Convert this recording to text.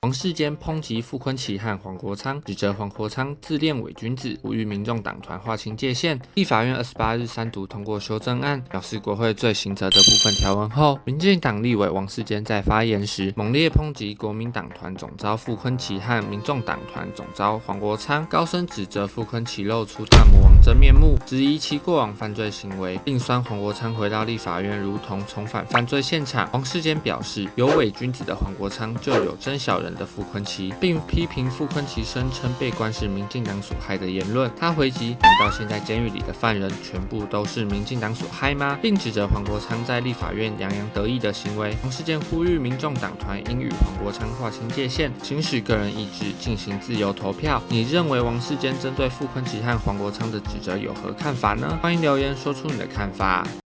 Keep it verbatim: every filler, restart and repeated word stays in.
王世坚抨击傅昆萁和黄国昌，指责黄国昌自恋伪君子，呼吁民众党团划清界限。立法院二十八日三读通过修正案，表示国会罪行者的部分条文后，民进党立委王世坚在发言时猛烈抨击国民党团总召傅昆萁和民众党团总召黄国昌，高声指责傅昆萁露出大魔王真面目，质疑其过往犯罪行为，并酸黄国昌回到立法院如同重返犯罪现场。王世坚表示，有伪君子的黄国昌就有真小人的傅昆萁，并批评傅昆萁声称被关是民进党所害的言论。他回击：难道现在监狱里的犯人全部都是民进党所害吗？并指责黄国昌在立法院洋洋得意的行为。王世坚呼吁民众党团应与黄国昌划清界限，行使个人意志，进行自由投票。你认为王世坚针对傅昆萁和黄国昌的指责有何看法呢？欢迎留言说出你的看法。